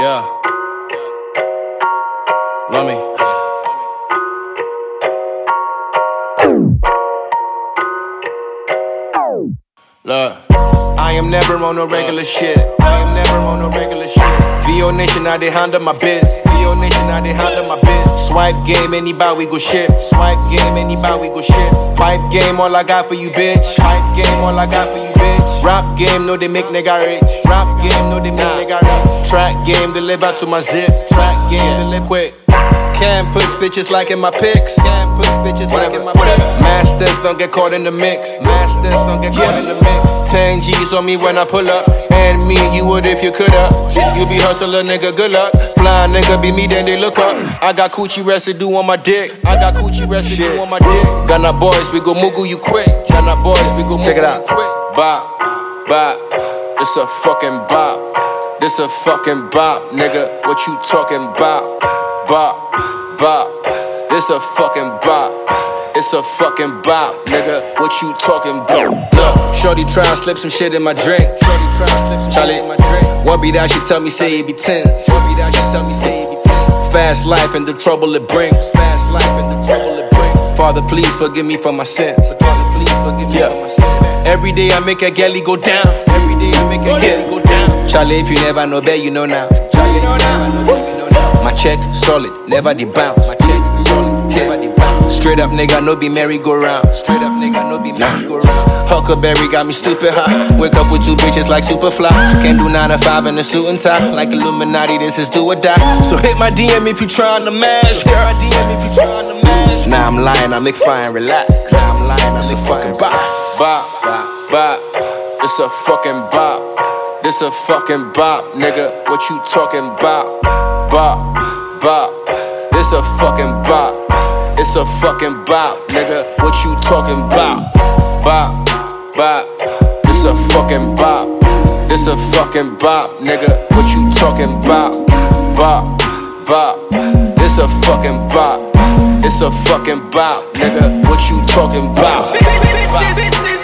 Yeah. Love me. Look, I am never on no regular shit. I am never on no regular shit. VO Nation, I dey handle my biz. VO Nation, I dey handle my biz. Swipe game, anybody we go shit. Swipe game, anybody we go shit. Pipe game, all I got for you, bitch. Pipe game, all I got for you, bitch. Rap game, no they make nigga rich. Rap game, no they make nigga rich. Track game, deliver to my zip. Track game, deliver quick. Can't put bitches like in my pics. Can't put bitches like in my pics. Masters don't get caught in the mix. Masters don't get caught in the mix. 10 G's on me when I pull up. And me and you would if you coulda. You be hustler, nigga, good luck. Fly nigga, be me, then they look up. I got coochie residue on my dick. I got coochie residue on my dick. Ghana boys, we go Mugu you quick. Ghana boys, we go Mugu you quick. Bop, bop, this a fucking bop. This a fucking bop, nigga. What you talking about? Bop, bop, this a fucking bop. It's a fucking bop, nigga. What you talking about? Look, shorty try and slip some shit in my drink. Shorty try and slip some shit in my drink. What be that? She tell me say it be tense. What be that? She tell me say it be tense. Fast life and the trouble it brings. Fast life and the trouble it brings. Father, please forgive me for my sins. Father, please forgive me for my sins. Every day I make a galley go down. Every day I make a galley go down. Charlie, if you never know that, you know now. Charlie, if you never know that, you know now. My check solid, never the bounce. My check solid, never the bounce. Straight up nigga, no be merry-go-round. Straight up nigga, no be merry-go-round. Huckleberry got me stupid high. Wake up with two bitches like Superfly. Can't do 9 to 5 in a suit and tie. Like Illuminati, this is do or die. So hit my DM if you tryna mash. Hit my DM if you tryna mash. Nah, I'm lying, I make fine, relax. Nah, I'm lying, I make fucking bop. Bop, bop, it's a fucking bop. This a fucking bop, nigga. What you talking about? Bop, bop, this a fucking bop. It's a fucking bop, nigga. What you talking about? Bop, bop, this a fucking bop. This a fucking bop, nigga. What you talking about? Bop, bop, this a fucking bop. It's a fucking bop, nigga. What you talking about?